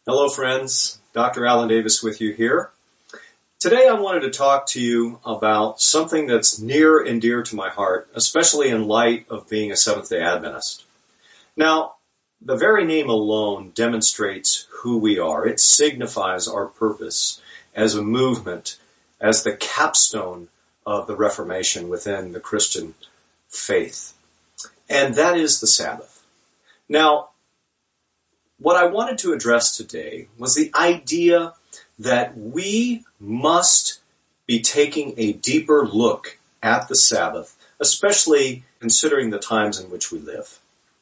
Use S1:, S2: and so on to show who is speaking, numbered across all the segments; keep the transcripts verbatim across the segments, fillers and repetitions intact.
S1: Hello friends, Doctor Alan Davis with you here. Today I wanted to talk to you about something that's near and dear to my heart, especially in light of being a Seventh-day Adventist. Now, the very name alone demonstrates who we are. It signifies our purpose as a movement, as the capstone of the Reformation within the Christian faith. And that is the Sabbath. Now, what I wanted to address today was the idea that we must be taking a deeper look at the Sabbath, especially considering the times in which we live.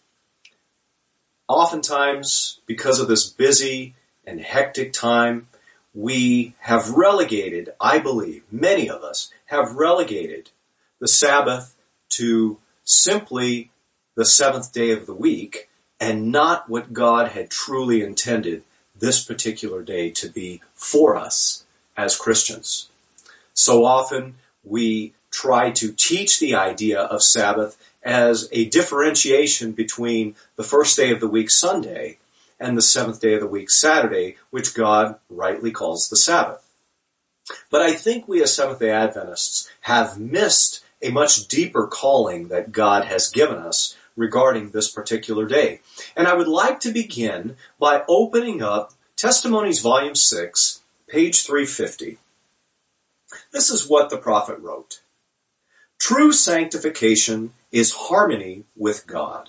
S1: Oftentimes, because of this busy and hectic time, we have relegated, I believe, many of us have relegated the Sabbath to simply the seventh day of the week, and not what God had truly intended this particular day to be for us as Christians. So often we try to teach the idea of Sabbath as a differentiation between the first day of the week, Sunday, and the seventh day of the week, Saturday, which God rightly calls the Sabbath. But I think we as Seventh-day Adventists have missed a much deeper calling that God has given us regarding this particular day. And I would like to begin by opening up Testimonies Volume six, page three fifty. This is what the prophet wrote. True sanctification is harmony with God,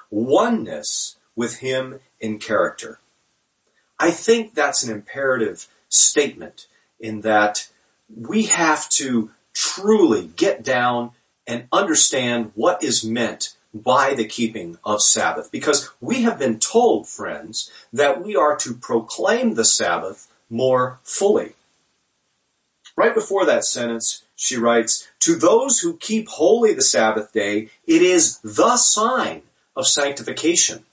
S1: oneness with Him in character. I think that's an imperative statement in that we have to truly get down and understand what is meant by the keeping of Sabbath. Because we have been told, friends, that we are to proclaim the Sabbath more fully. Right before that sentence, she writes, to those who keep holy the Sabbath day, it is the sign of sanctification.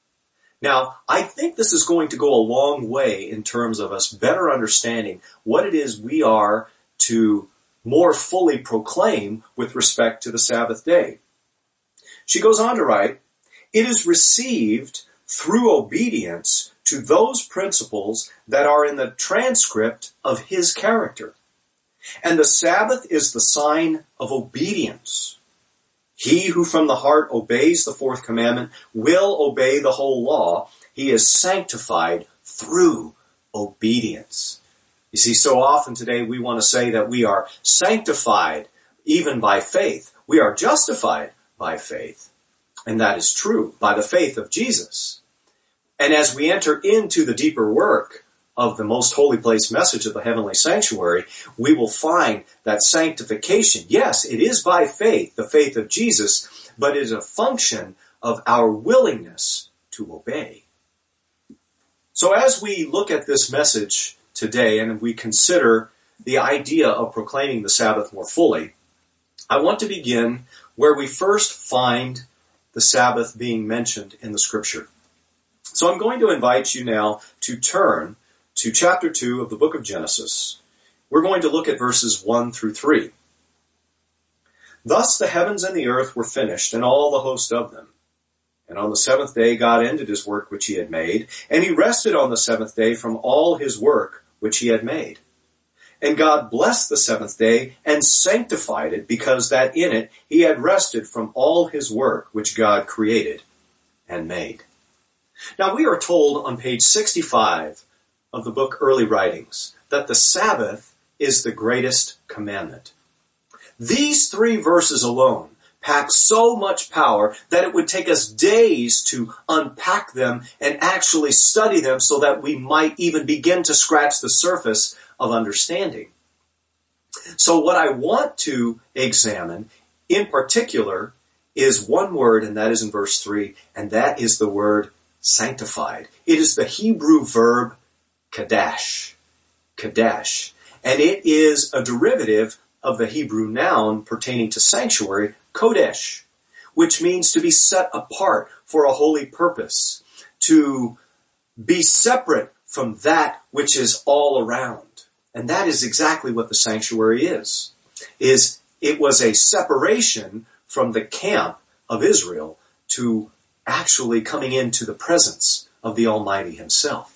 S1: Now, I think this is going to go a long way in terms of us better understanding what it is we are to more fully proclaim with respect to the Sabbath day. She goes on to write, it is received through obedience to those principles that are in the transcript of His character. And the Sabbath is the sign of obedience. He who from the heart obeys the fourth commandment will obey the whole law. He is sanctified through obedience. You see, so often today we want to say that we are sanctified even by faith. We are justified by faith. And that is true, by the faith of Jesus. And as we enter into the deeper work of the most holy place message of the heavenly sanctuary, we will find that sanctification, yes, it is by faith, the faith of Jesus, but it is a function of our willingness to obey. So as we look at this message today and we consider the idea of proclaiming the Sabbath more fully, I want to begin where we first find the Sabbath being mentioned in the Scripture. So I'm going to invite you now to turn to chapter two of the book of Genesis. We're going to look at verses one through three. Thus the heavens and the earth were finished, and all the host of them. And on the seventh day God ended His work which He had made, and He rested on the seventh day from all His work which He had made. And God blessed the seventh day and sanctified it, because that in it He had rested from all His work which God created and made. Now we are told on page sixty-five of the book Early Writings that the Sabbath is the greatest commandment. These three verses alone pack so much power that it would take us days to unpack them and actually study them so that we might even begin to scratch the surface of understanding. So what I want to examine in particular is one word, and that is in verse three, and that is the word sanctified. It is the Hebrew verb kadesh, kadesh, and it is a derivative of the Hebrew noun pertaining to sanctuary, kodesh, which means to be set apart for a holy purpose, to be separate from that which is all around. And that is exactly what the sanctuary is. Is it was a separation from the camp of Israel to actually coming into the presence of the Almighty Himself.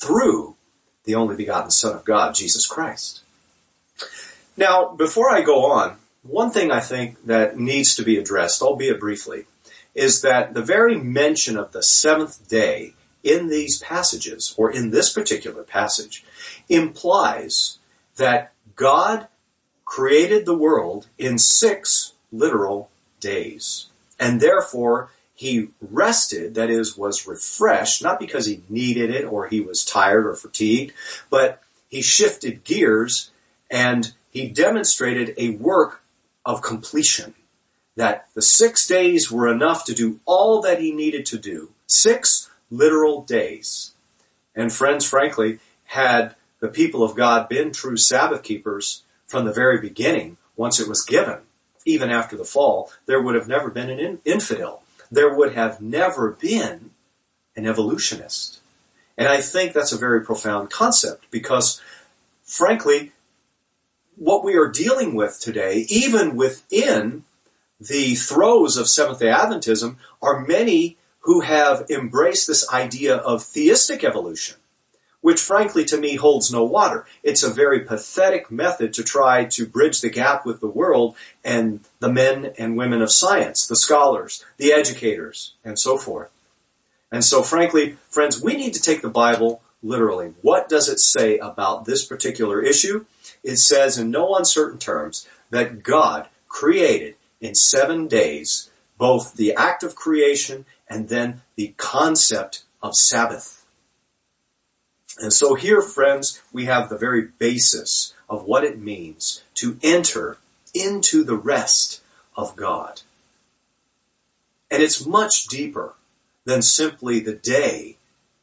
S1: through the only begotten Son of God, Jesus Christ. Now, before I go on, one thing I think that needs to be addressed, albeit briefly, is that the very mention of the seventh day in these passages, or in this particular passage, implies that God created the world in six literal days. And therefore, he rested, that is, was refreshed, not because he needed it or he was tired or fatigued, but he shifted gears and he demonstrated a work of completion. That the six days were enough to do all that he needed to do. Six literal days. And friends, frankly, had the people of God been true Sabbath keepers from the very beginning, once it was given, even after the fall, there would have never been an infidel. There would have never been an evolutionist. And I think that's a very profound concept because, frankly, what we are dealing with today, even within the throes of Seventh-day Adventism, are many who have embraced this idea of theistic evolution, which frankly to me holds no water. It's a very pathetic method to try to bridge the gap with the world and the men and women of science, the scholars, the educators, and so forth. And so frankly, friends, we need to take the Bible literally. What does it say about this particular issue? It says in no uncertain terms that God created in seven days both the act of creation and then the concept of Sabbath. And so here, friends, we have the very basis of what it means to enter into the rest of God. And it's much deeper than simply the day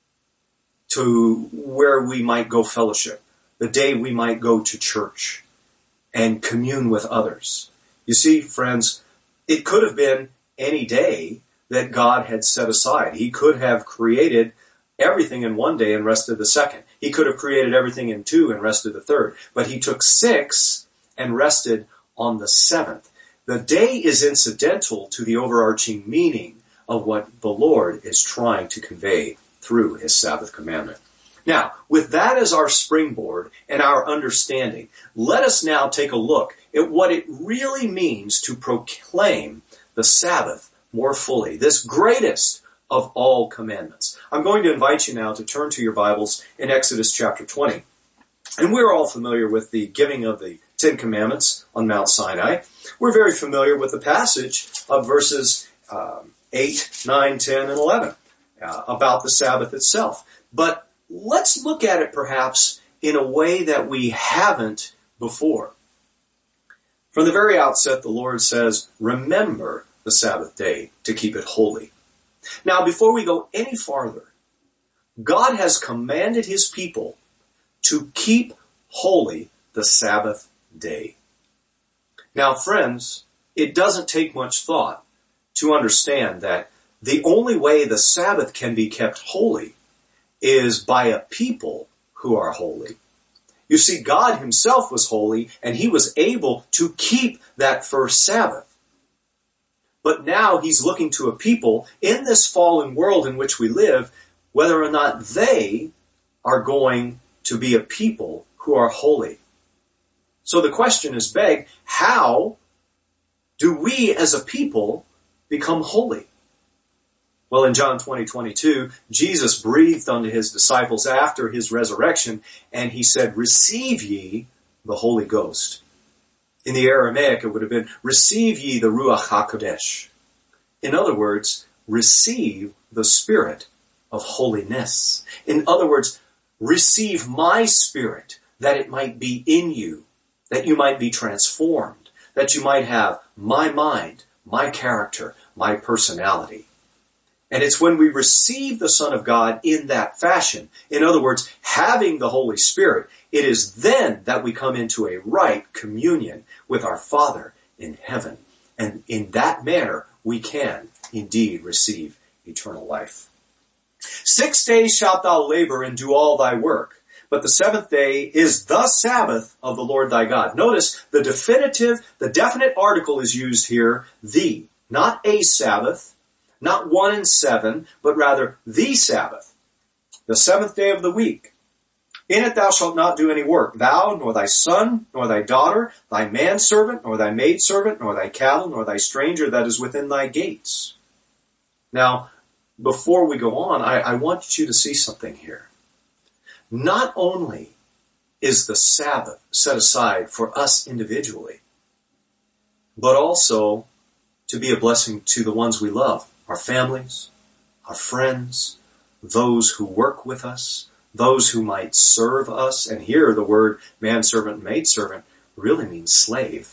S1: to where we might go fellowship, the day we might go to church and commune with others. You see, friends, it could have been any day that God had set aside. He could have created everything in one day and rested the second. He could have created everything in two and rested the third. But he took six and rested on the seventh. The day is incidental to the overarching meaning of what the Lord is trying to convey through his Sabbath commandment. Now, with that as our springboard and our understanding, let us now take a look at what it really means to proclaim the Sabbath more fully, this greatest of all commandments. I'm going to invite you now to turn to your Bibles in Exodus chapter twenty. And we're all familiar with the giving of the Ten Commandments on Mount Sinai. We're very familiar with the passage of verses um, eight, nine, ten, and eleven uh, about the Sabbath itself. But let's look at it perhaps in a way that we haven't before. From the very outset, the Lord says, remember the Sabbath day to keep it holy. Now, before we go any farther, God has commanded his people to keep holy the Sabbath day. Now, friends, it doesn't take much thought to understand that the only way the Sabbath can be kept holy is by a people who are holy. You see, God himself was holy, and he was able to keep that first Sabbath. But now he's looking to a people in this fallen world in which we live, whether or not they are going to be a people who are holy. So the question is begged, how do we as a people become holy? Well, in John twenty, twenty-two, Jesus breathed unto his disciples after his resurrection, and he said, receive ye the Holy Ghost. In the Aramaic, it would have been, receive ye the Ruach HaKodesh. In other words, receive the Spirit of holiness. In other words, receive my Spirit, that it might be in you, that you might be transformed, that you might have my mind, my character, my personality. And it's when we receive the Son of God in that fashion, in other words, having the Holy Spirit, it is then that we come into a right communion with our Father in heaven. And in that manner, we can indeed receive eternal life. Six days shalt thou labor and do all thy work, but the seventh day is the Sabbath of the Lord thy God. Notice the definitive, the definite article is used here, the, not a Sabbath, not one and seven, but rather the Sabbath, the seventh day of the week. In it thou shalt not do any work, thou, nor thy son, nor thy daughter, thy manservant, nor thy maidservant, nor thy cattle, nor thy stranger that is within thy gates. Now, before we go on, I, I want you to see something here. Not only is the Sabbath set aside for us individually, but also to be a blessing to the ones we love, our families, our friends, those who work with us, those who might serve us. And here the word manservant and maidservant really means slave.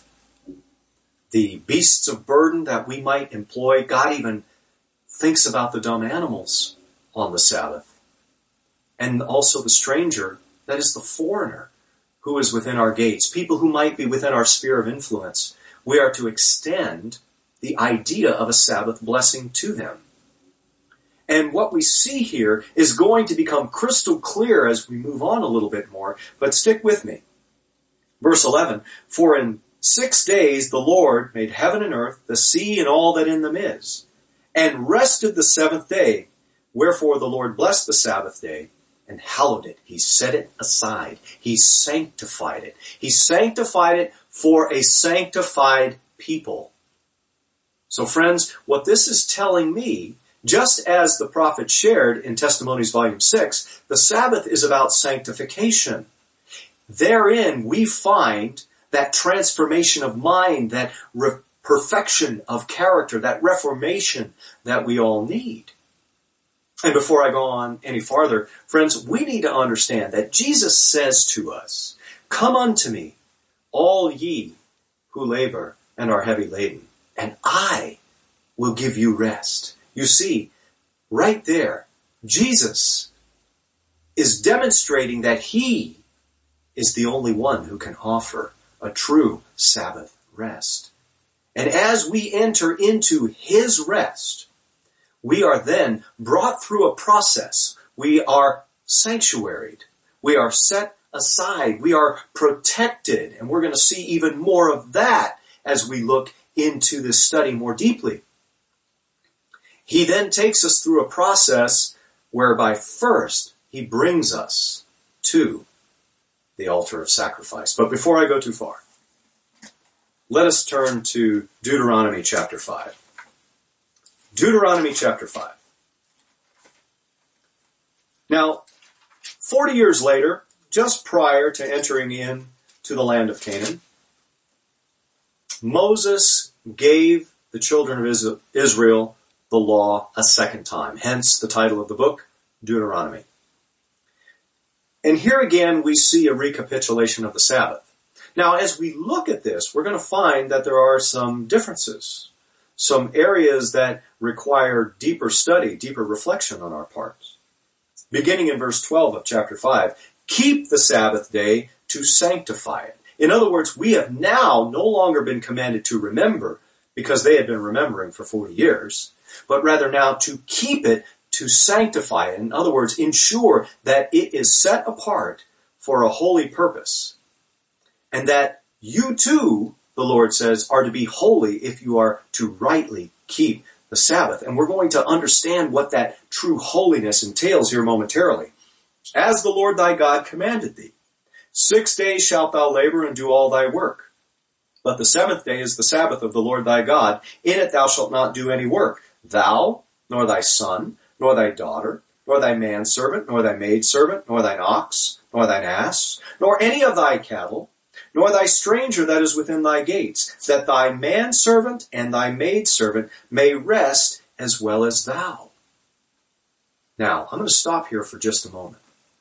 S1: The beasts of burden that we might employ, God even thinks about the dumb animals on the Sabbath. And also the stranger, that is the foreigner who is within our gates, people who might be within our sphere of influence. We are to extend the idea of a Sabbath blessing to them. And what we see here is going to become crystal clear as we move on a little bit more, but stick with me. Verse eleven, for in six days the Lord made heaven and earth, the sea and all that in them is, and rested the seventh day. Wherefore the Lord blessed the Sabbath day and hallowed it. He set it aside. He sanctified it. He sanctified it for a sanctified people. So friends, what this is telling me, just as the prophet shared in Testimonies Volume six, the Sabbath is about sanctification. Therein we find that transformation of mind, that re- perfection of character, that reformation that we all need. And before I go on any farther, friends, we need to understand that Jesus says to us, come unto me, all ye who labor and are heavy laden, and I will give you rest. You see, right there, Jesus is demonstrating that he is the only one who can offer a true Sabbath rest. And as we enter into his rest, we are then brought through a process. We are sanctuaried. We are set aside. We are protected. And we're going to see even more of that as we look into this study more deeply. He then takes us through a process whereby first he brings us to the altar of sacrifice. But before I go too far, let us turn to Deuteronomy chapter five. Deuteronomy chapter five. Now, forty years later, just prior to entering in to the land of Canaan, Moses gave the children of Israel the law a second time. Hence the title of the book, Deuteronomy. And here again we see a recapitulation of the Sabbath. Now as we look at this, we're going to find that there are some differences, some areas that require deeper study, deeper reflection on our parts. Beginning in verse twelve of chapter five, keep the Sabbath day to sanctify it. In other words, we have now no longer been commanded to remember because they had been remembering for forty years, but rather now to keep it, to sanctify it. In other words, ensure that it is set apart for a holy purpose. And that you too, the Lord says, are to be holy if you are to rightly keep the Sabbath. And we're going to understand what that true holiness entails here momentarily. As the Lord thy God commanded thee, six days shalt thou labor and do all thy work. But the seventh day is the Sabbath of the Lord thy God. In it thou shalt not do any work. Thou, nor thy son, nor thy daughter, nor thy manservant, nor thy maidservant, nor thine ox, nor thine ass, nor any of thy cattle, nor thy stranger that is within thy gates, that thy manservant and thy maidservant may rest as well as thou. Now, I'm going to stop here for just a moment.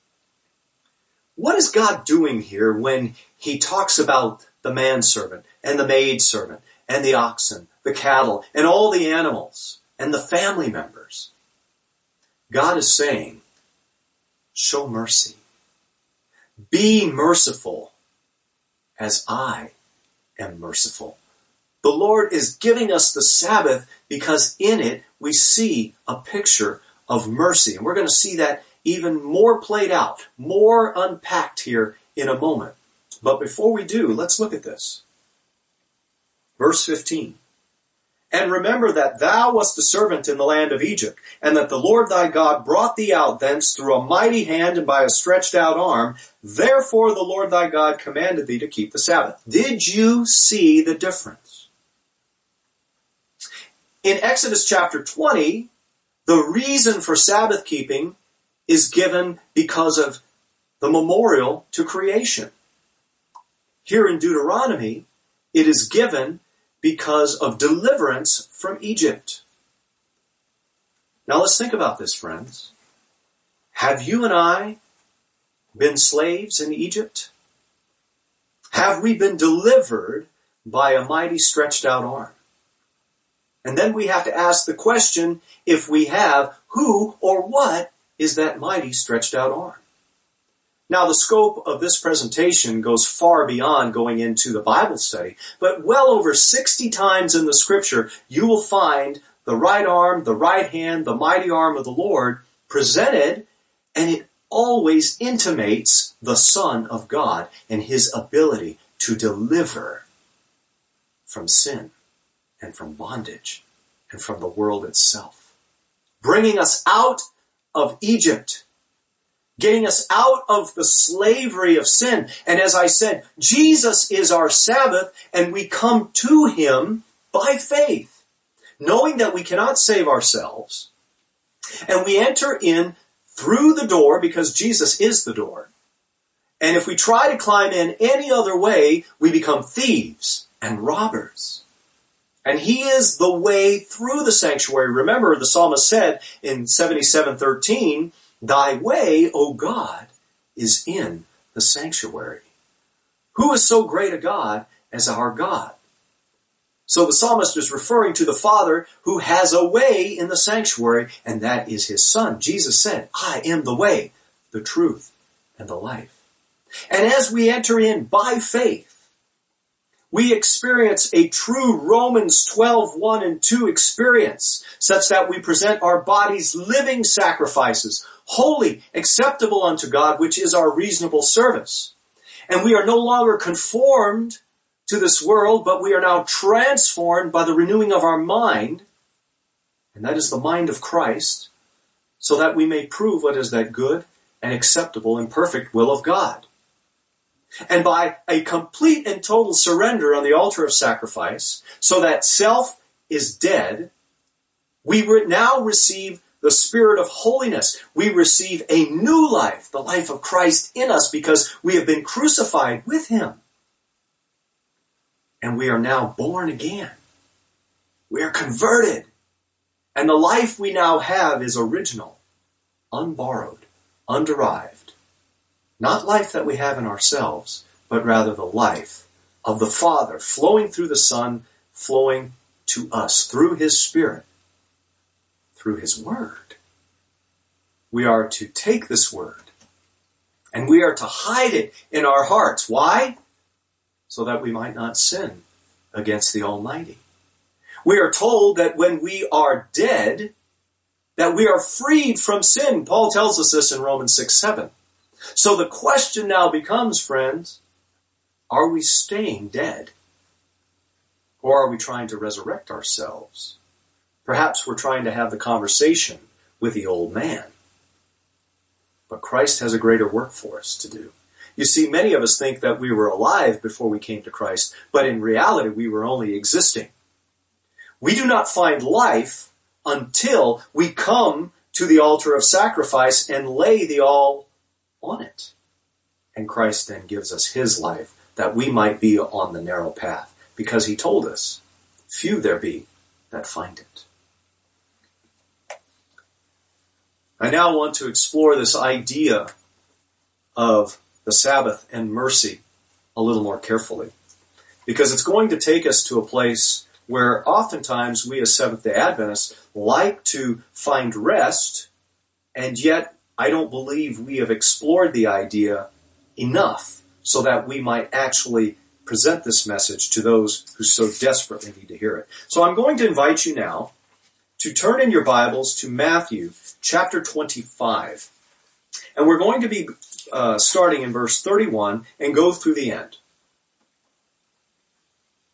S1: What is God doing here when he talks about the manservant and the maidservant and the oxen, the cattle, and all the animals and the family members? God is saying, show mercy. Be merciful as I am merciful. The Lord is giving us the Sabbath because in it we see a picture of mercy. And we're going to see that even more played out, more unpacked here in a moment. But before we do, let's look at this. Verse fifteen. And remember that thou wast a servant in the land of Egypt, and that the Lord thy God brought thee out thence through a mighty hand and by a stretched out arm. Therefore the Lord thy God commanded thee to keep the Sabbath. Did you see the difference? In Exodus chapter twenty, the reason for Sabbath keeping is given because of the memorial to creation. Here in Deuteronomy, it is given because of deliverance from Egypt. Now let's think about this, friends. Have you and I been slaves in Egypt? Have we been delivered by a mighty stretched out arm? And then we have to ask the question, if we have, who or what is that mighty stretched out arm? Now, the scope of this presentation goes far beyond going into the Bible study, but well over sixty times in the Scripture, you will find the right arm, the right hand, the mighty arm of the Lord presented, and it always intimates the Son of God and His ability to deliver from sin and from bondage and from the world itself, bringing us out of Egypt, getting us out of the slavery of sin. And as I said, Jesus is our Sabbath, and we come to Him by faith, knowing that we cannot save ourselves. And we enter in through the door because Jesus is the door. And if we try to climb in any other way, we become thieves and robbers. And He is the way through the sanctuary. Remember, the psalmist said in seventy-seven thirteen, Thy way, O God, is in the sanctuary. Who is so great a God as our God? So the psalmist is referring to the Father who has a way in the sanctuary, and that is His Son. Jesus said, I am the way, the truth, and the life. And as we enter in by faith, we experience a true Romans twelve, one and two experience, such that we present our bodies living sacrifices, holy, acceptable unto God, which is our reasonable service. And we are no longer conformed to this world, but we are now transformed by the renewing of our mind, and that is the mind of Christ, so that we may prove what is that good and acceptable and perfect will of God. And by a complete and total surrender on the altar of sacrifice, so that self is dead, we now receive the Spirit of holiness. We receive a new life, the life of Christ in us, because we have been crucified with Him. And we are now born again. We are converted. And the life we now have is original, unborrowed, underived. Not life that we have in ourselves, but rather the life of the Father flowing through the Son, flowing to us through His Spirit, through His Word. We are to take this Word and we are to hide it in our hearts. Why? So that we might not sin against the Almighty. We are told that when we are dead, that we are freed from sin. Paul tells us this in Romans six seven. So the question now becomes, friends, are we staying dead? Or are we trying to resurrect ourselves? Perhaps we're trying to have the conversation with the old man. But Christ has a greater work for us to do. You see, many of us think that we were alive before we came to Christ, but in reality we were only existing. We do not find life until we come to the altar of sacrifice and lay the all on it. And Christ then gives us His life that we might be on the narrow path, because He told us, few there be that find it. I now want to explore this idea of the Sabbath and mercy a little more carefully, because it's going to take us to a place where oftentimes we as Seventh-day Adventists like to find rest, and yet I don't believe we have explored the idea enough so that we might actually present this message to those who so desperately need to hear it. So I'm going to invite you now to turn in your Bibles to Matthew chapter twenty-five. And we're going to be uh, starting in verse thirty-one and go through the end.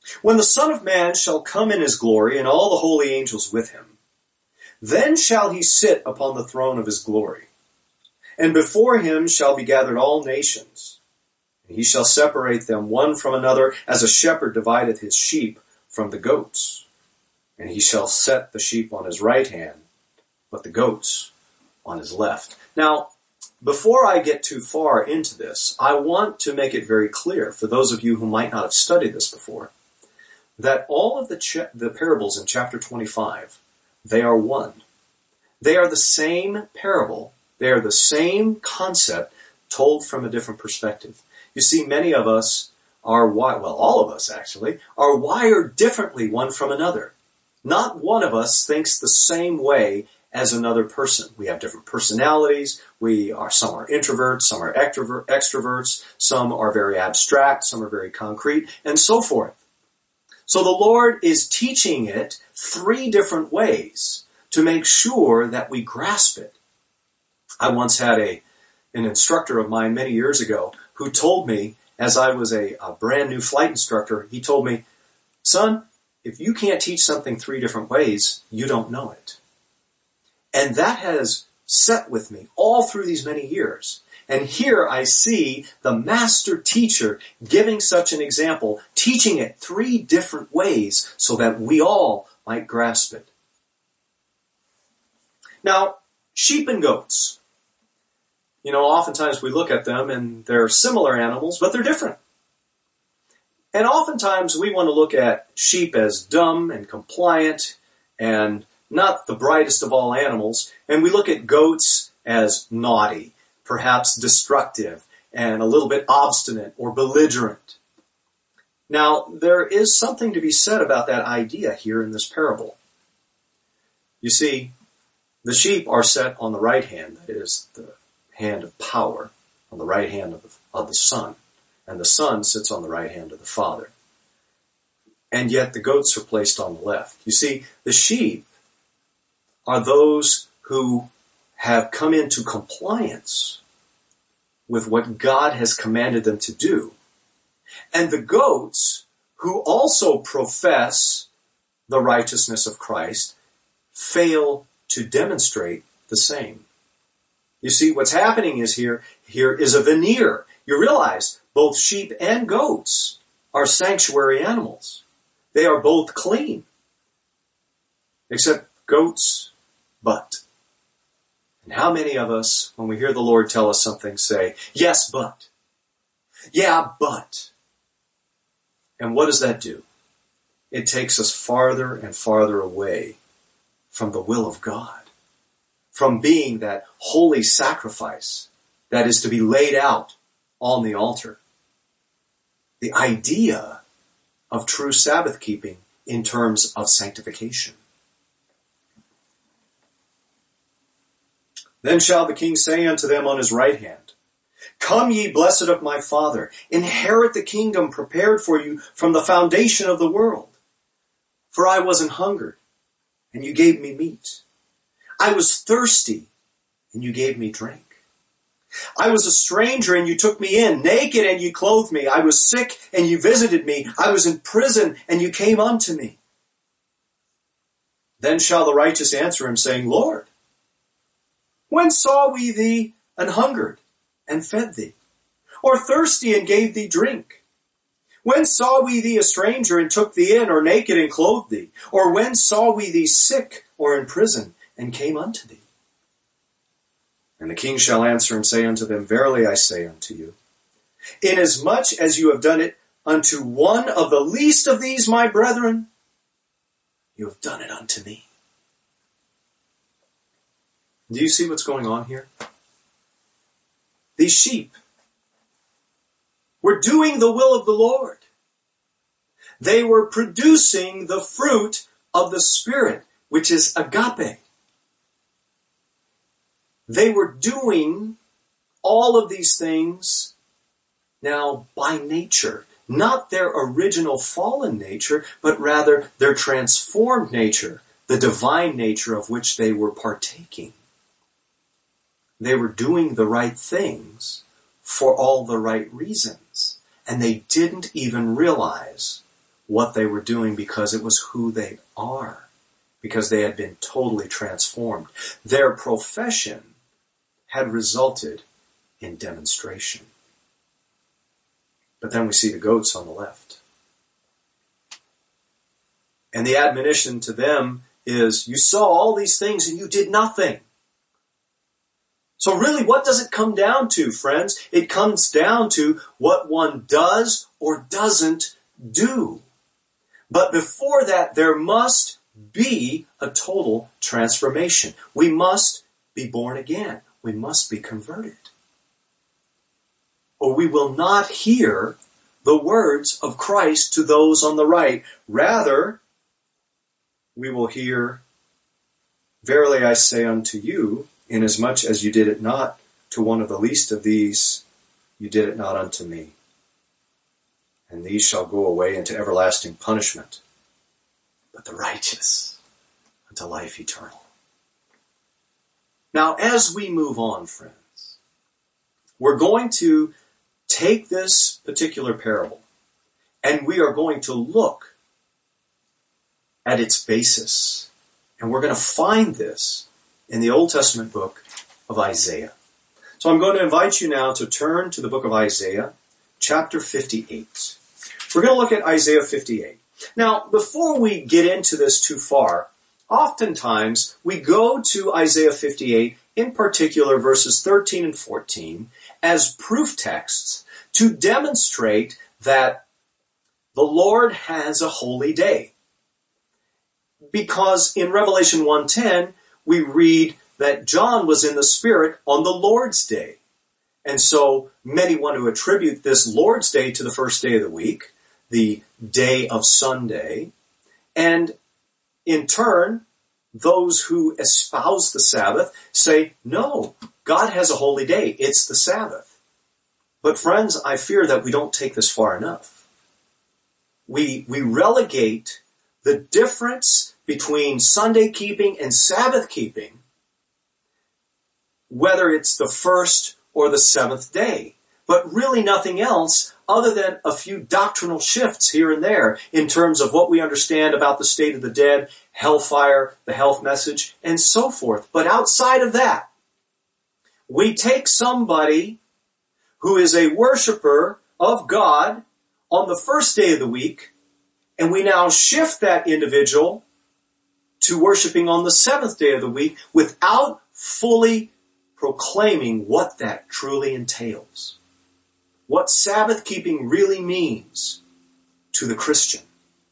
S1: When the Son of Man shall come in his glory, and all the holy angels with him, then shall he sit upon the throne of his glory. And before him shall be gathered all nations. And he shall separate them one from another, as a shepherd divideth his sheep from the goats. And he shall set the sheep on his right hand, but the goats on his left. Now, before I get too far into this, I want to make it very clear, for those of you who might not have studied this before, that all of the, ch- the parables in chapter twenty-five, they are one. They are the same parable. They are the same concept told from a different perspective. You see, many of us are, wi- well, all of us actually, are wired differently one from another. Not one of us thinks the same way as another person. We have different personalities. We are, some are introverts, some are extrovert, extroverts, some are very abstract, some are very concrete, and so forth. So the Lord is teaching it three different ways to make sure that we grasp it. I once had a an instructor of mine many years ago who told me, as I was a, a brand new flight instructor, he told me, son, if you can't teach something three different ways, you don't know it. And that has set with me all through these many years. And here I see the master teacher giving such an example, teaching it three different ways so that we all might grasp it. Now, sheep and goats. You know, oftentimes we look at them and they're similar animals, but they're different. And oftentimes we want to look at sheep as dumb and compliant and not the brightest of all animals. And we look at goats as naughty, perhaps destructive, and a little bit obstinate or belligerent. Now, there is something to be said about that idea here in this parable. You see, the sheep are set on the right hand, that is, the hand of power, on the right hand of the, of the Son. And the Son sits on the right hand of the Father. And yet the goats are placed on the left. You see, the sheep are those who have come into compliance with what God has commanded them to do. And the goats, who also profess the righteousness of Christ, fail to demonstrate the same. You see, what's happening is here, here is a veneer. You realize both sheep and goats are sanctuary animals. They are both clean. Except goats, but. And how many of us, when we hear the Lord tell us something, say, yes, but. Yeah, but. And what does that do? It takes us farther and farther away from the will of God, from being that holy sacrifice that is to be laid out on the altar. The idea of true Sabbath keeping in terms of sanctification. Then shall the king say unto them on his right hand, come ye blessed of my Father, inherit the kingdom prepared for you from the foundation of the world. For I was an hungered, and you gave me meat. I was thirsty, and you gave me drink. I was a stranger, and you took me in, naked, and you clothed me. I was sick, and you visited me. I was in prison, and you came unto me. Then shall the righteous answer him, saying, Lord, when saw we thee an hungered, and fed thee, or thirsty, and gave thee drink? When saw we thee a stranger, and took thee in, or naked, and clothed thee? Or when saw we thee sick, or in prison, and came unto thee? And the king shall answer and say unto them, verily I say unto you, inasmuch as you have done it unto one of the least of these my brethren, you have done it unto me. Do you see what's going on here? These sheep were doing the will of the Lord. They were producing the fruit of the Spirit, which is agape. They were doing all of these things now by nature. Not their original fallen nature, but rather their transformed nature, the divine nature of which they were partaking. They were doing the right things for all the right reasons, and they didn't even realize what they were doing because it was who they are, because they had been totally transformed. Their profession had resulted in demonstration. But then we see the goats on the left. And the admonition to them is, you saw all these things and you did nothing. So really, what does it come down to, friends? It comes down to what one does or doesn't do. But before that, there must be a total transformation. We must be born again. We must be converted. Or we will not hear the words of Christ to those on the right. Rather, we will hear, verily I say unto you, inasmuch as you did it not to one of the least of these, you did it not unto me. And these shall go away into everlasting punishment, but the righteous unto life eternal. Now, as we move on, friends, we're going to take this particular parable and we are going to look at its basis. And we're going to find this in the Old Testament book of Isaiah. So I'm going to invite you now to turn to the book of Isaiah, chapter fifty-eight. We're going to look at Isaiah fifty-eight. Now, before we get into this too far, oftentimes we go to Isaiah fifty-eight, in particular verses thirteen and fourteen, as proof texts to demonstrate that the Lord has a holy day. Because in Revelation one ten, we read that John was in the Spirit on the Lord's Day. And so many want to attribute this Lord's Day to the first day of the week, the day of Sunday. And in turn, those who espouse the Sabbath say, no, God has a holy day. It's the Sabbath. But friends, I fear that we don't take this far enough. We, we relegate the difference between Sunday keeping and Sabbath keeping, whether it's the first or the seventh day, but really nothing else other than a few doctrinal shifts here and there in terms of what we understand about the state of the dead, hellfire, the health message, and so forth. But outside of that, we take somebody who is a worshiper of God on the first day of the week, and we now shift that individual to worshiping on the seventh day of the week without fully proclaiming what that truly entails. What Sabbath keeping really means to the Christian.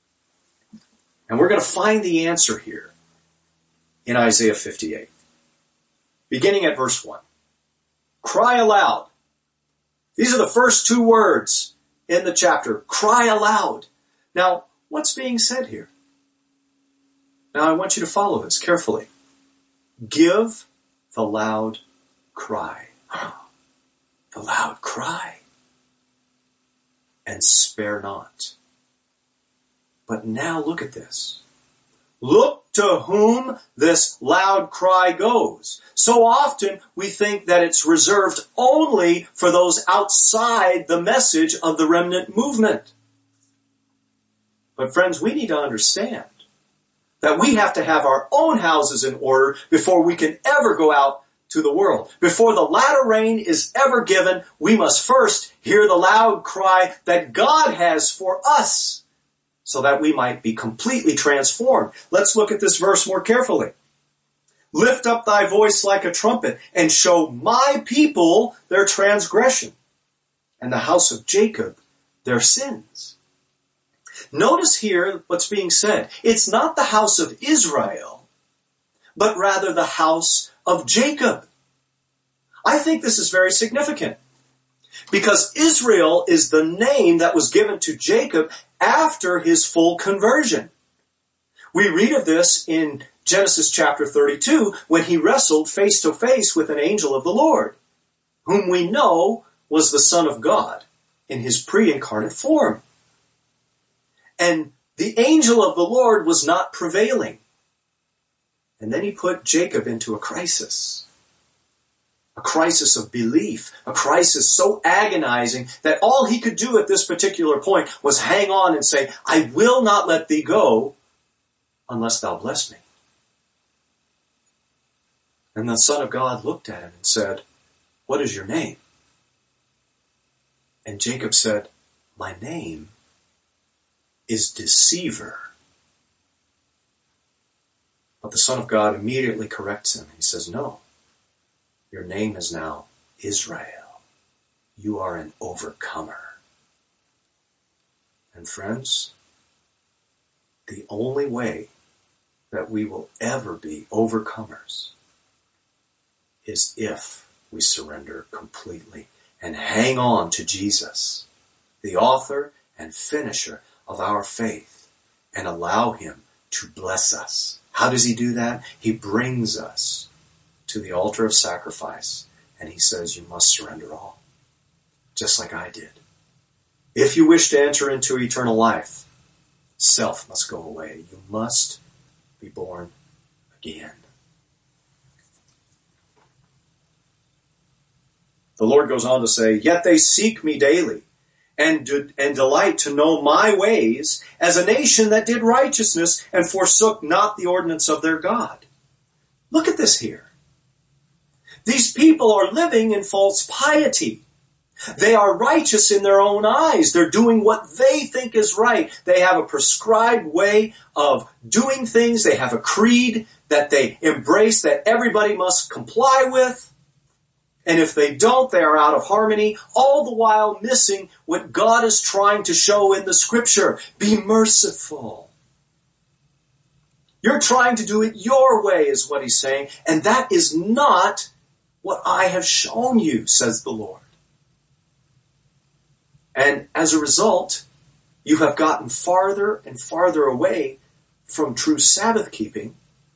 S1: And we're going to find the answer here in Isaiah fifty-eight. Beginning at verse one. Cry aloud. These are the first two words in the chapter. Cry aloud. Now, what's being said here? Now I want you to follow this carefully. Give the loud cry. The loud cry. And spare not. But now look at this. Look to whom this loud cry goes. So often we think that it's reserved only for those outside the message of the remnant movement. But friends, we need to understand that we have to have our own houses in order before we can ever go out to the world. Before the latter rain is ever given, we must first hear the loud cry that God has for us so that we might be completely transformed. Let's look at this verse more carefully. Lift up thy voice like a trumpet and show my people their transgression and the house of Jacob their sins. Notice here what's being said. It's not the house of Israel, but rather the house of Jacob. I think this is very significant because Israel is the name that was given to Jacob after his full conversion. We read of this in Genesis chapter thirty-two when he wrestled face to face with an angel of the Lord, whom we know was the Son of God in his pre-incarnate form. And the angel of the Lord was not prevailing. And then he put Jacob into a crisis. a crisis of belief, a crisis so agonizing that all he could do at this particular point was hang on and say, I will not let thee go unless thou bless me. And the Son of God looked at him and said, what is your name? And Jacob said, my name is Deceiver. But the Son of God immediately corrects him. He says, no, your name is now Israel. You are an overcomer. And friends, the only way that we will ever be overcomers is if we surrender completely and hang on to Jesus, the author and finisher of our faith, and allow him to bless us. How does he do that? He brings us to the altar of sacrifice, and he says, you must surrender all, just like I did. If you wish to enter into eternal life, self must go away. You must be born again. The Lord goes on to say, yet they seek me daily, and, do, and delight to know my ways, as a nation that did righteousness and forsook not the ordinance of their God. Look at this here. These people are living in false piety. They are righteous in their own eyes. They're doing what they think is right. They have a prescribed way of doing things. They have a creed that they embrace that everybody must comply with. And if they don't, they are out of harmony, all the while missing what God is trying to show in the Scripture. Be merciful. You're trying to do it your way, is what he's saying, and that is not what I have shown you, says the Lord. And as a result, you have gotten farther and farther away from true Sabbath keeping.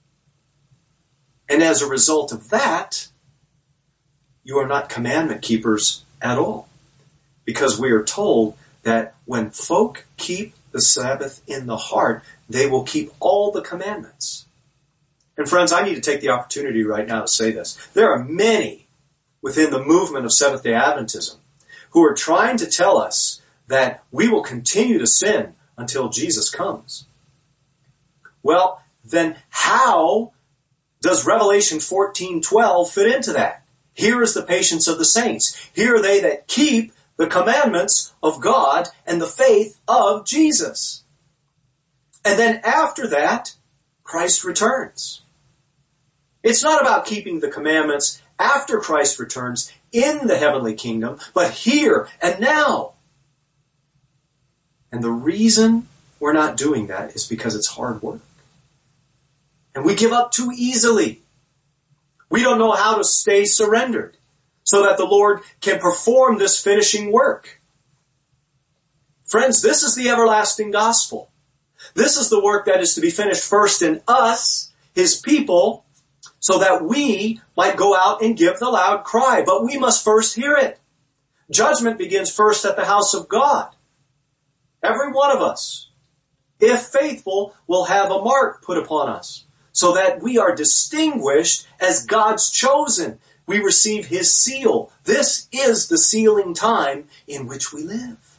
S1: And as a result of that, you are not commandment keepers at all. Because we are told that when folk keep the Sabbath in the heart, they will keep all the commandments. And friends, I need to take the opportunity right now to say this. There are many within the movement of Seventh-day Adventism who are trying to tell us that we will continue to sin until Jesus comes. Well, then how does Revelation fourteen twelve fit into that? Here is the patience of the saints. Here are they that keep the commandments of God and the faith of Jesus. And then after that, Christ returns. It's not about keeping the commandments after Christ returns in the heavenly kingdom, but here and now. And the reason we're not doing that is because it's hard work. And we give up too easily. We don't know how to stay surrendered so that the Lord can perform this finishing work. Friends, this is the everlasting gospel. This is the work that is to be finished first in us, his people, so that we might go out and give the loud cry. But we must first hear it. Judgment begins first at the house of God. Every one of us, if faithful, will have a mark put upon us, so that we are distinguished as God's chosen. We receive his seal. This is the sealing time in which we live.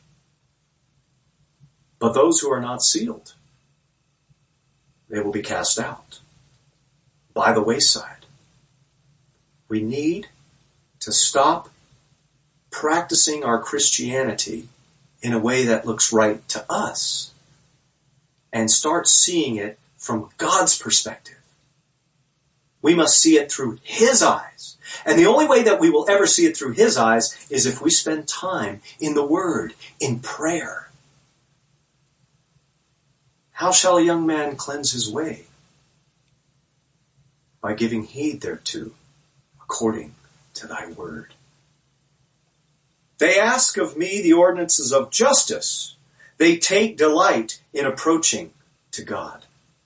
S1: But those who are not sealed, they will be cast out by the wayside. We need to stop practicing our Christianity in a way that looks right to us and start seeing it from God's perspective. We must see it through his eyes. And the only way that we will ever see it through his eyes is if we spend time in the Word, in prayer. How shall a young man cleanse his way? By giving heed thereto, according to thy word. They ask of me the ordinances of justice. They take delight in approaching to God.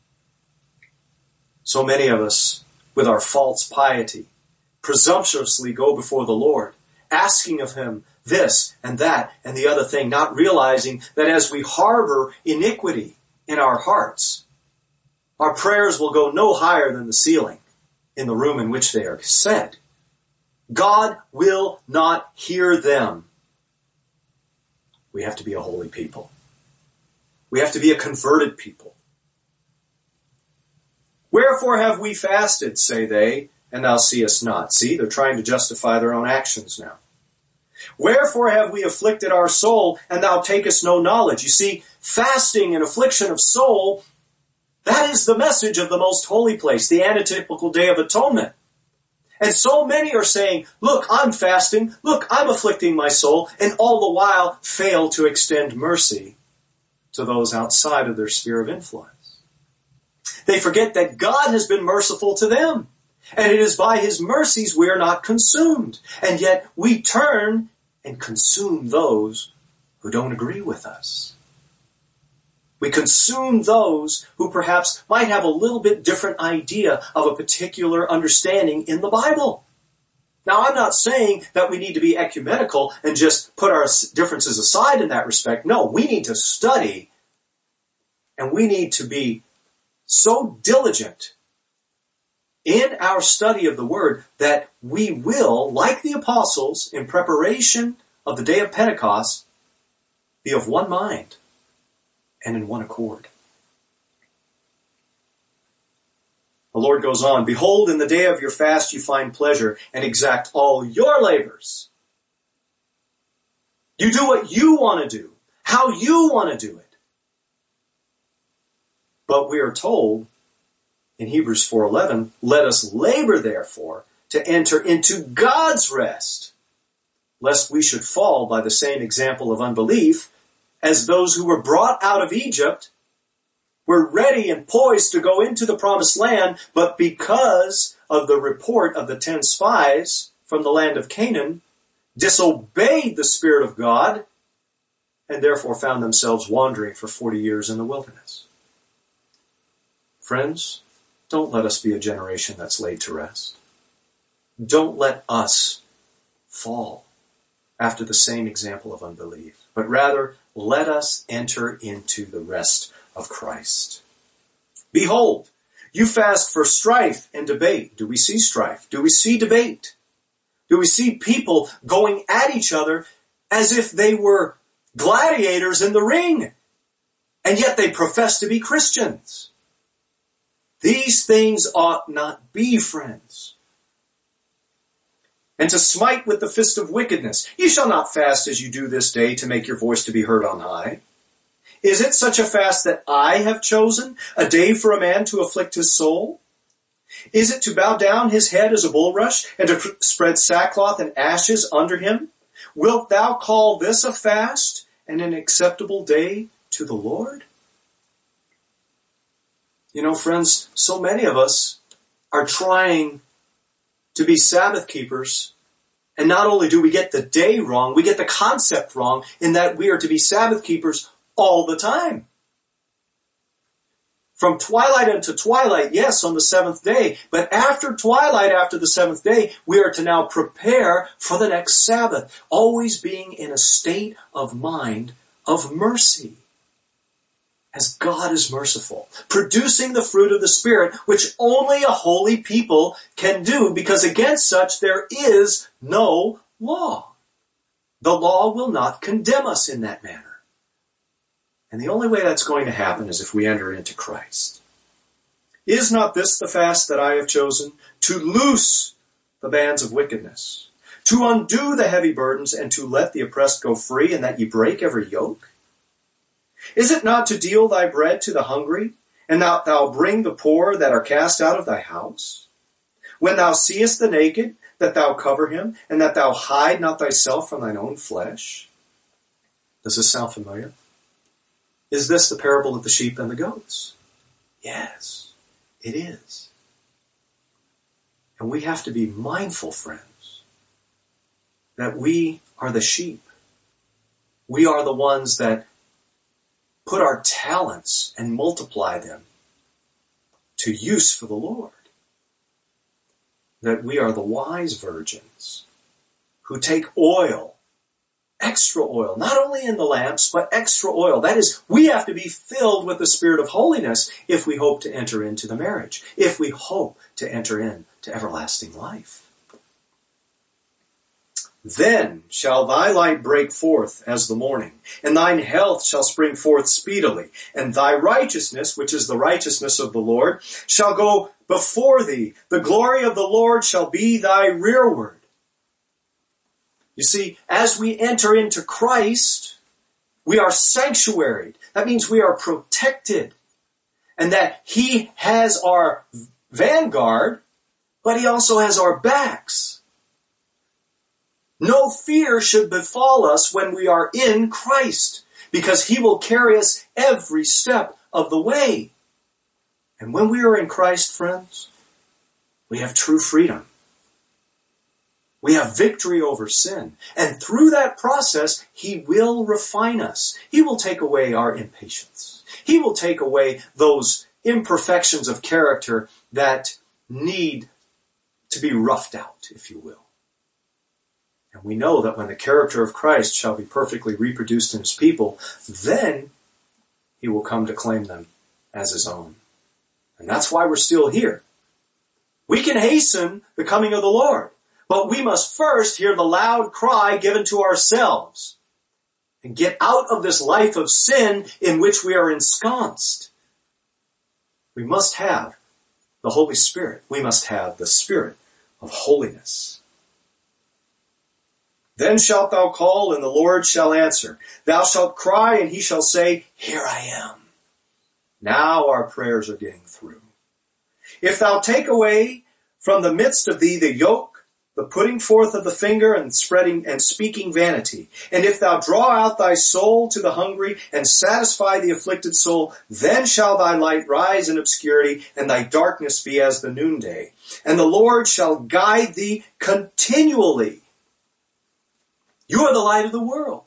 S1: So many of us, with our false piety, presumptuously go before the Lord, asking of him this and that and the other thing, not realizing that as we harbor iniquity in our hearts, our prayers will go no higher than the ceiling in the room in which they are said. God will not hear them. We have to be a holy people. We have to be a converted people. Wherefore have we fasted, say they, and thou seest not. See, they're trying to justify their own actions now. Wherefore have we afflicted our soul, and thou takest no knowledge. You see, fasting and affliction of soul, that is the message of the most holy place, the antitypical Day of Atonement. And so many are saying, look, I'm fasting, look, I'm afflicting my soul, and all the while fail to extend mercy to those outside of their sphere of influence. They forget that God has been merciful to them, and it is by his mercies we are not consumed. And yet we turn and consume those who don't agree with us. We consume those who perhaps might have a little bit different idea of a particular understanding in the Bible. Now, I'm not saying that we need to be ecumenical and just put our differences aside in that respect. No, we need to study, and we need to be so diligent in our study of the Word that we will, like the apostles in preparation of the day of Pentecost, be of one mind and in one accord. The Lord goes on, behold, in the day of your fast you find pleasure and exact all your labors. You do what you want to do, how you want to do it. But we are told in Hebrews four eleven, let us labor therefore to enter into God's rest, lest we should fall by the same example of unbelief as those who were brought out of Egypt were ready and poised to go into the promised land, but because of the report of the ten spies from the land of Canaan, disobeyed the Spirit of God, and therefore found themselves wandering for forty years in the wilderness. Friends, don't let us be a generation that's laid to rest. Don't let us fall after the same example of unbelief, but rather let us enter into the rest of Christ. Behold, you fast for strife and debate. Do we see strife? Do we see debate? Do we see people going at each other as if they were gladiators in the ring, and yet they profess to be Christians? These things ought not be, friends. And to smite with the fist of wickedness. You shall not fast as you do this day to make your voice to be heard on high. Is it such a fast that I have chosen, a day for a man to afflict his soul? Is it to bow down his head as a bulrush, and to spread sackcloth and ashes under him? Wilt thou call this a fast and an acceptable day to the Lord? You know, friends, so many of us are trying to be Sabbath keepers, and not only do we get the day wrong, we get the concept wrong in that we are to be Sabbath keepers all the time. From twilight unto twilight, yes, on the seventh day, but after twilight, after the seventh day, we are to now prepare for the next Sabbath, always being in a state of mind of mercy, as God is merciful, producing the fruit of the Spirit, which only a holy people can do, because against such there is no law. The law will not condemn us in that manner. And the only way that's going to happen is if we enter into Christ. Is not this the fast that I have chosen? To loose the bands of wickedness, to undo the heavy burdens, and to let the oppressed go free, and that ye break every yoke? Is it not to deal thy bread to the hungry, and that thou bring the poor that are cast out of thy house? When thou seest the naked, that thou cover him, and that thou hide not thyself from thine own flesh? Does this sound familiar? Is this the parable of the sheep and the goats? Yes, it is. And we have to be mindful, friends, that we are the sheep. We are the ones that put our talents and multiply them to use for the Lord. That we are the wise virgins who take oil, extra oil, not only in the lamps, but extra oil. That is, we have to be filled with the Spirit of holiness if we hope to enter into the marriage, if we hope to enter into everlasting life. Then shall thy light break forth as the morning, and thine health shall spring forth speedily, and thy righteousness, which is the righteousness of the Lord, shall go before thee. The glory of the Lord shall be thy rearward. You see, as we enter into Christ, we are sanctuaried. That means we are protected, and that he has our vanguard, but he also has our backs. No fear should befall us when we are in Christ, because he will carry us every step of the way. And when we are in Christ, friends, we have true freedom. We have victory over sin. And through that process, he will refine us. He will take away our impatience. He will take away those imperfections of character that need to be roughed out, if you will. And we know that when the character of Christ shall be perfectly reproduced in his people, then he will come to claim them as his own. And that's why we're still here. We can hasten the coming of the Lord, but we must first hear the loud cry given to ourselves and get out of this life of sin in which we are ensconced. We must have the Holy Spirit. We must have the Spirit of holiness. Then shalt thou call, and the Lord shall answer. Thou shalt cry, and he shall say, Here I am. Now our prayers are getting through. If thou take away from the midst of thee the yoke, the putting forth of the finger, and spreading and speaking vanity, and if thou draw out thy soul to the hungry, and satisfy the afflicted soul, then shall thy light rise in obscurity, and thy darkness be as the noonday. And the Lord shall guide thee continually. You are the light of the world.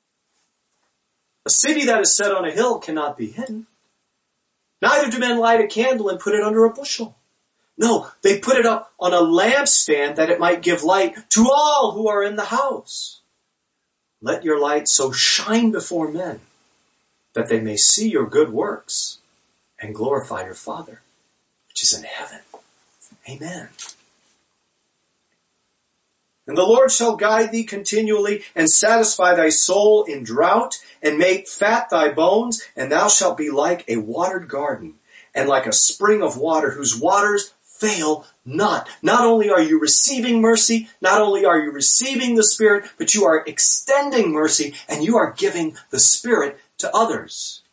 S1: A city that is set on a hill cannot be hidden. Neither do men light a candle and put it under a bushel. No, they put it up on a lampstand that it might give light to all who are in the house. Let your light so shine before men that they may see your good works and glorify your Father, which is in heaven. Amen. And the Lord shall guide thee continually, and satisfy thy soul in drought, and make fat thy bones, and thou shalt be like a watered garden, and like a spring of water, whose waters fail not. Not only are you receiving mercy, not only are you receiving the Spirit, but you are extending mercy, and you are giving the Spirit to others.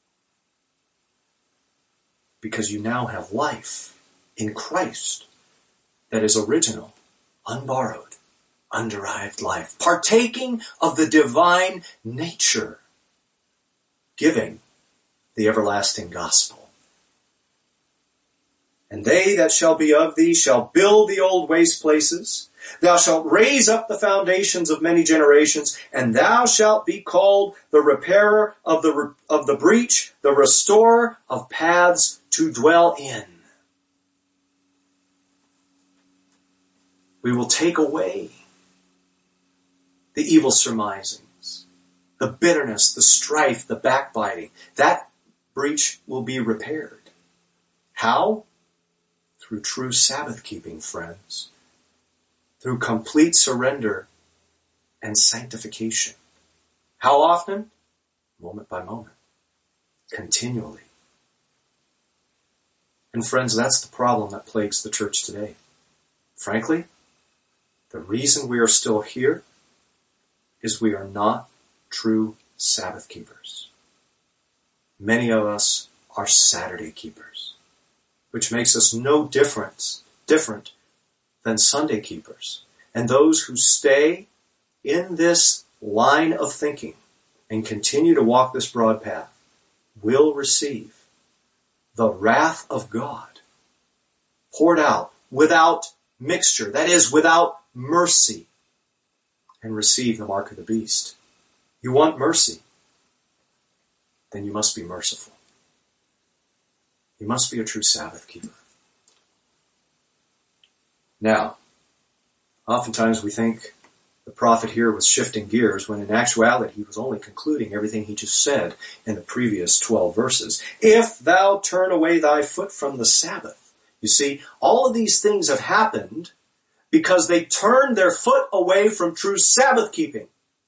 S1: Because you now have life in Christ that is original, unborrowed, underived life, partaking of the divine nature, giving the everlasting gospel. And they that shall be of thee shall build the old waste places. Thou shalt raise up the foundations of many generations, and thou shalt be called the repairer of the, of the breach, the restorer of paths to dwell in. We will take away the evil surmisings, the bitterness, the strife, the backbiting. That breach will be repaired. How? Through true Sabbath keeping, friends. Through complete surrender and sanctification. How often? Moment by moment. Continually. And friends, that's the problem that plagues the church today. Frankly, the reason we are still here is we are not true Sabbath keepers. Many of us are Saturday keepers, which makes us no difference, different than Sunday keepers. And those who stay in this line of thinking and continue to walk this broad path will receive the wrath of God poured out without mixture, that is, without mercy, and receive the mark of the beast. You want mercy? Then you must be merciful. You must be a true Sabbath keeper. Now, oftentimes we think the prophet here was shifting gears when in actuality he was only concluding everything he just said in the previous twelve verses. If thou turn away thy foot from the Sabbath. You see, all of these things have happened because they turned their foot away from true Sabbath keeping.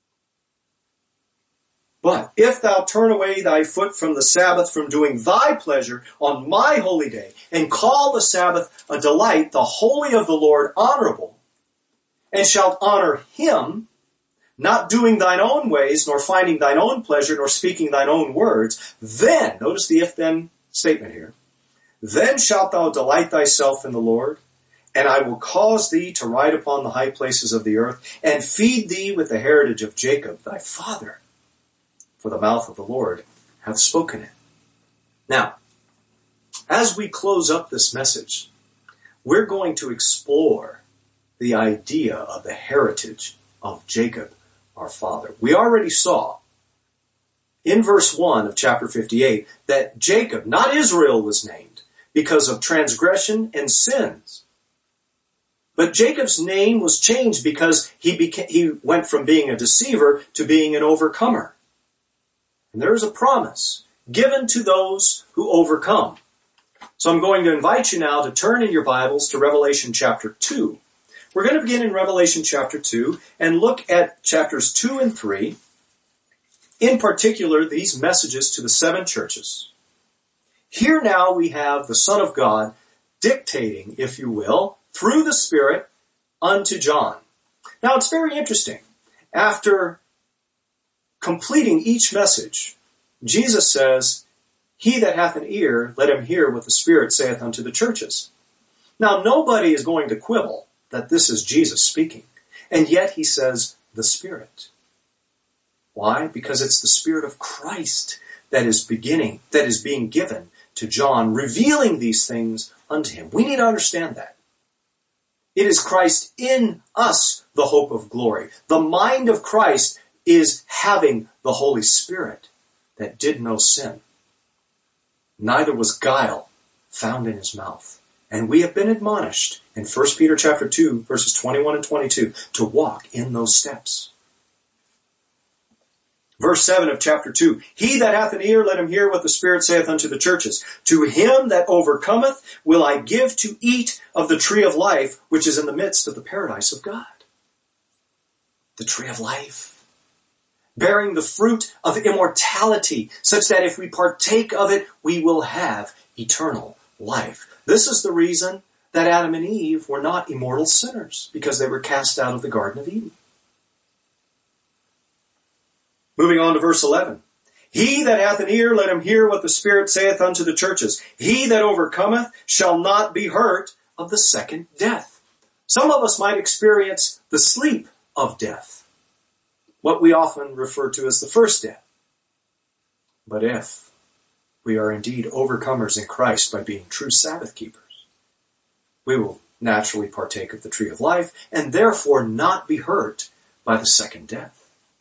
S1: But if thou turn away thy foot from the Sabbath, from doing thy pleasure on my holy day, and call the Sabbath a delight, the holy of the Lord honorable, and shalt honor him, not doing thine own ways, nor finding thine own pleasure, nor speaking thine own words, then, notice the if-then statement here, then shalt thou delight thyself in the Lord, and I will cause thee to ride upon the high places of the earth, and feed thee with the heritage of Jacob thy father. For the mouth of the Lord hath spoken it. Now, as we close up this message, we're going to explore the idea of the heritage of Jacob, our father. We already saw in verse one of chapter fifty-eight that Jacob, not Israel, was named because of transgression and sins. But Jacob's name was changed because he became, he went from being a deceiver to being an overcomer. And there is a promise given to those who overcome. So I'm going to invite you now to turn in your Bibles to Revelation chapter two. We're going to begin in Revelation chapter two and look at chapters two and three. In particular, these messages to the seven churches. Here now we have the Son of God dictating, if you will, through the Spirit unto John. Now it's very interesting. After completing each message, Jesus says, he that hath an ear, let him hear what the Spirit saith unto the churches. Now, nobody is going to quibble that this is Jesus speaking. And yet he says, the Spirit. Why? Because it's the Spirit of Christ that is beginning, that is being given to John, revealing these things unto him. We need to understand that. It is Christ in us, the hope of glory. The mind of Christ is having the Holy Spirit that did no sin. Neither was guile found in his mouth. And we have been admonished in First Peter chapter two, verses twenty-one and twenty-two, to walk in those steps. Verse seven of chapter two, he that hath an ear, let him hear what the Spirit saith unto the churches. To him that overcometh will I give to eat of the tree of life, which is in the midst of the paradise of God. The tree of life, bearing the fruit of immortality, such that if we partake of it, we will have eternal life. This is the reason that Adam and Eve were not immortal sinners, because they were cast out of the Garden of Eden. Moving on to verse eleven. He that hath an ear, let him hear what the Spirit saith unto the churches. He that overcometh shall not be hurt of the second death. Some of us might experience the sleep of death, what we often refer to as the first death. But if we are indeed overcomers in Christ by being true Sabbath keepers, we will naturally partake of the tree of life and therefore not be hurt by the second death.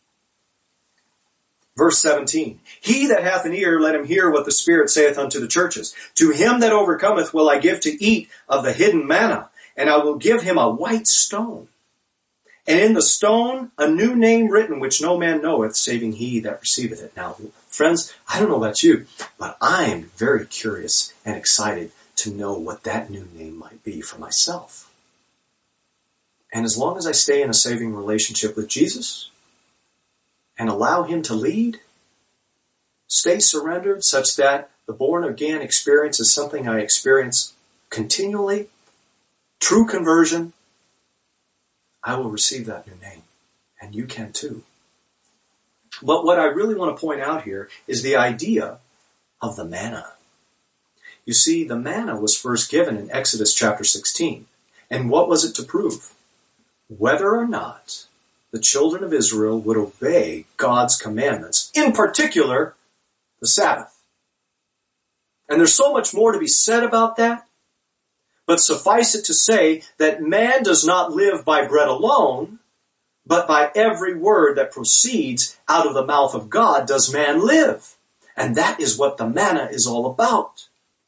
S1: Verse seventeen, he that hath an ear, let him hear what the Spirit saith unto the churches. To him that overcometh will I give to eat of the hidden manna, and I will give him a white stone. And in the stone a new name written, which no man knoweth, saving he that receiveth it. Now, friends, I don't know about you, but I am very curious and excited to know what that new name might be for myself. And as long as I stay in a saving relationship with Jesus, and allow him to lead, stay surrendered such that the born again experience is something I experience continually, true conversion, I will receive that new name. And you can too. But what I really want to point out here is the idea of the manna. You see, the manna was first given in Exodus chapter sixteen. And what was it to prove? Whether or not the children of Israel would obey God's commandments, in particular, the Sabbath. And there's so much more to be said about that, but suffice it to say that man does not live by bread alone, but by every word that proceeds out of the mouth of God does man live. And that is what the manna is all about.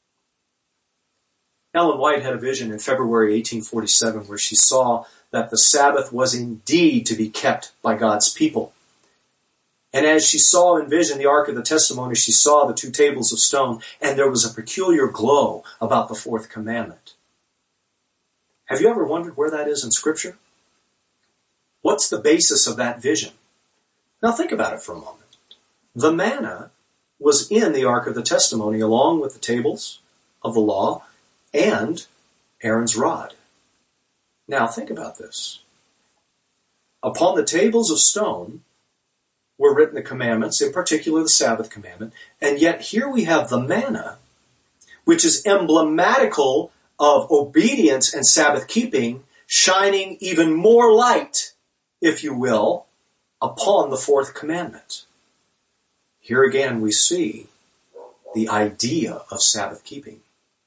S1: Ellen White had a vision in February eighteen forty-seven where she saw that the Sabbath was indeed to be kept by God's people. And as she saw in vision the Ark of the Testimony, she saw the two tables of stone, and there was a peculiar glow about the fourth commandment. Have you ever wondered where that is in Scripture? What's the basis of that vision? Now think about it for a moment. The manna was in the Ark of the Testimony along with the tables of the law and Aaron's rod. Now think about this. Upon the tables of stone were written the commandments, in particular the Sabbath commandment, and yet here we have the manna, which is emblematical of obedience and Sabbath keeping, shining even more light, if you will, upon the fourth commandment. Here again we see the idea of Sabbath keeping.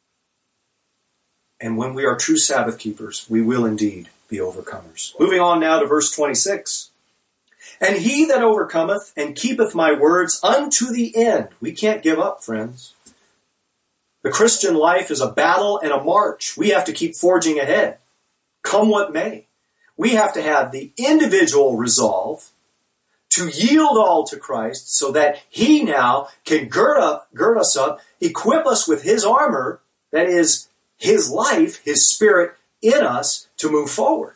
S1: And when we are true Sabbath keepers, we will indeed be overcomers. Moving on now to verse twenty-six. And he that overcometh and keepeth my words unto the end. We can't give up, friends. The Christian life is a battle and a march. We have to keep forging ahead, come what may. We have to have the individual resolve to yield all to Christ so that he now can gird up, gird us up, equip us with his armor, that is his life, his spirit in us to move forward.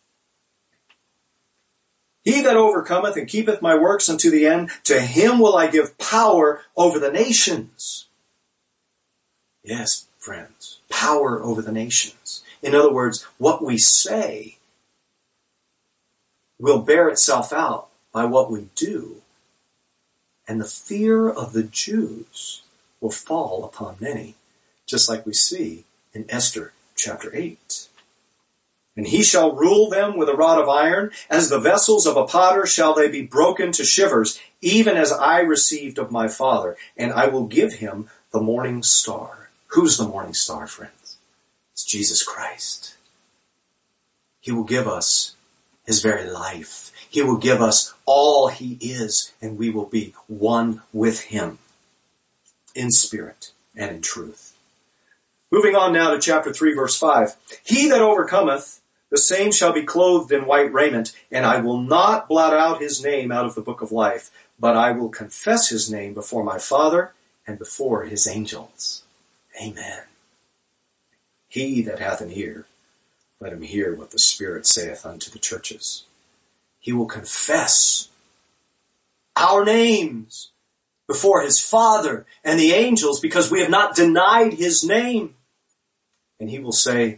S1: He that overcometh and keepeth my works unto the end, to him will I give power over the nations. Yes, friends, power over the nations. In other words, what we say will bear itself out by what we do. And the fear of the Jews will fall upon many, just like we see in Esther chapter eight. And he shall rule them with a rod of iron, as the vessels of a potter shall they be broken to shivers, even as I received of my Father, and I will give him the morning star. Who's the morning star, friends? It's Jesus Christ. He will give us his very life. He will give us all he is, and we will be one with him in spirit and in truth. Moving on now to chapter three, verse five. He that overcometh, the same shall be clothed in white raiment, and I will not blot out his name out of the book of life, but I will confess his name before my Father and before his angels. Amen. He that hath an ear, let him hear what the Spirit saith unto the churches. He will confess our names before his Father and the angels because we have not denied his name. And he will say,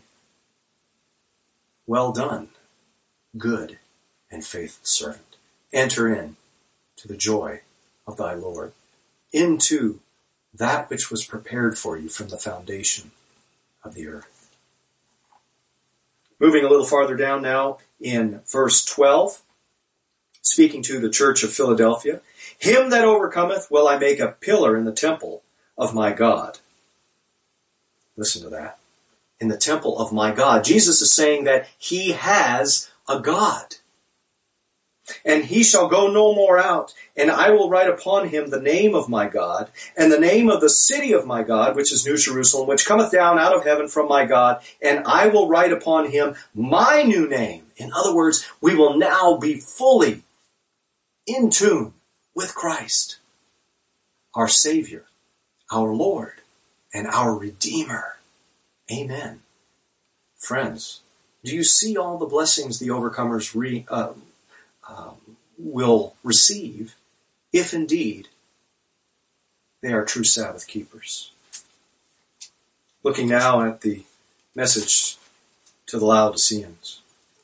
S1: well done, good and faithful servant. Enter in to the joy of thy Lord, into that which was prepared for you from the foundation of the earth. Moving a little farther down now in verse twelve, speaking to the church of Philadelphia, him that overcometh will I make a pillar in the temple of my God. Listen to that. In the temple of my God. Jesus is saying that he has a God. And he shall go no more out, and I will write upon him the name of my God, and the name of the city of my God, which is New Jerusalem, which cometh down out of heaven from my God, and I will write upon him my new name. In other words, we will now be fully in tune with Christ, our Savior, our Lord, and our Redeemer. Amen. Friends, do you see all the blessings the overcomers re, uh, uh, will receive if indeed they are true Sabbath keepers? Looking now at the message to the Laodiceans.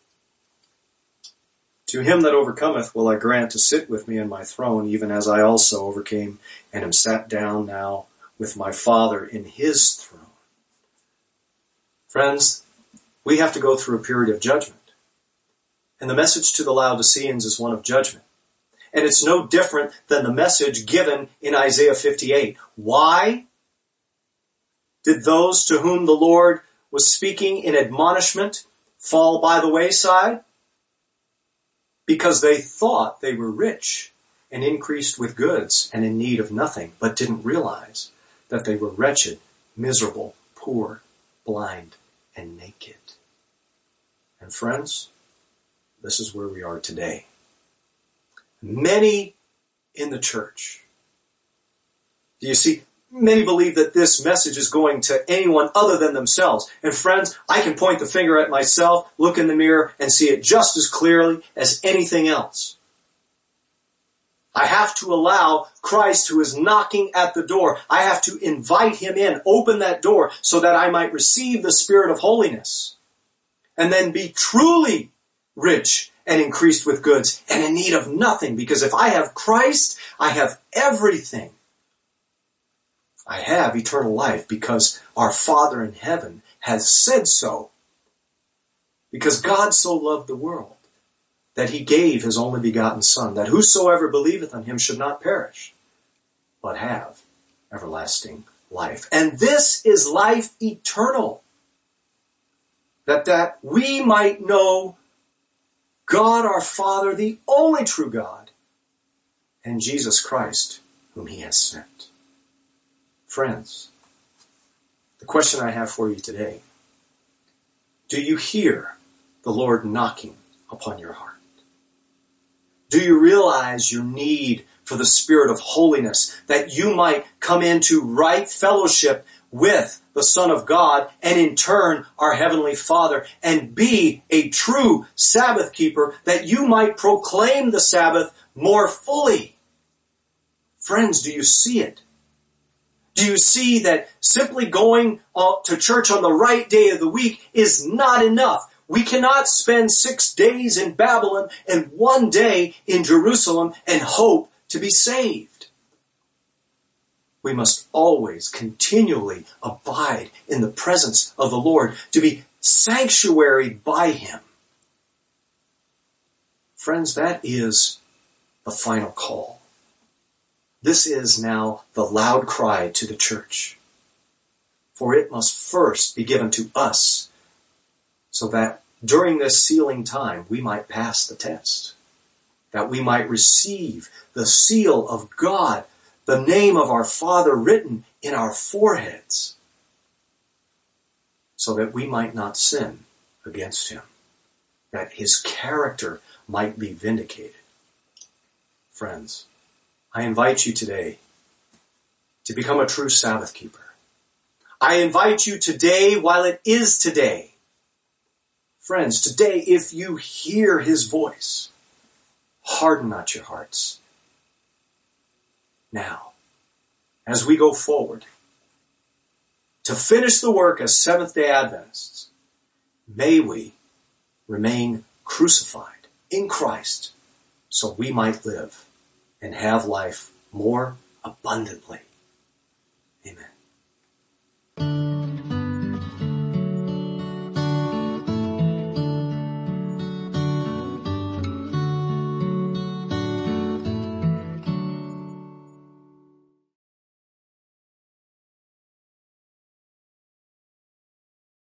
S1: To him that overcometh will I grant to sit with me in my throne, even as I also overcame and am sat down now with my Father in his throne. Friends, we have to go through a period of judgment. And the message to the Laodiceans is one of judgment. And it's no different than the message given in Isaiah fifty-eight. Why did those to whom the Lord was speaking in admonishment fall by the wayside? Because they thought they were rich and increased with goods and in need of nothing, but didn't realize that they were wretched, miserable, poor, blind, and naked. And friends, this is where we are today. Many in the church. Do you see? many believe that this message is going to anyone other than themselves. And friends, I can point the finger at myself, look in the mirror, and see it just as clearly as anything else. I have to allow Christ, who is knocking at the door, I have to invite him in, open that door so that I might receive the Spirit of holiness and then be truly rich and increased with goods and in need of nothing. Because if I have Christ, I have everything. I have eternal life because our Father in heaven has said so. Because God so loved the world that he gave his only begotten Son, that whosoever believeth on him should not perish, but have everlasting life. And this is life eternal, that that we might know God our Father, the only true God, and Jesus Christ, whom he has sent. Friends, the question I have for you today, do you hear the Lord knocking upon your heart? Do you realize your need for the Spirit of holiness, that you might come into right fellowship with the Son of God and in turn our Heavenly Father and be a true Sabbath keeper, that you might proclaim the Sabbath more fully? Friends, do you see it? Do you see that simply going to church on the right day of the week is not enough? We cannot spend six days in Babylon and one day in Jerusalem and hope to be saved. We must always continually abide in the presence of the Lord, to be sanctuaried by him. Friends, that is the final call. This is now the loud cry to the church. For it must first be given to us, so that during this sealing time we might pass the test, that we might receive the seal of God, the name of our Father written in our foreheads, so that we might not sin against him, that his character might be vindicated. Friends, I invite you today to become a true Sabbath keeper. I invite you today while it is today. Friends, today, if you hear his voice, harden not your hearts. Now, as we go forward to finish the work as Seventh-day Adventists, may we remain crucified in Christ so we might live and have life more abundantly. Amen.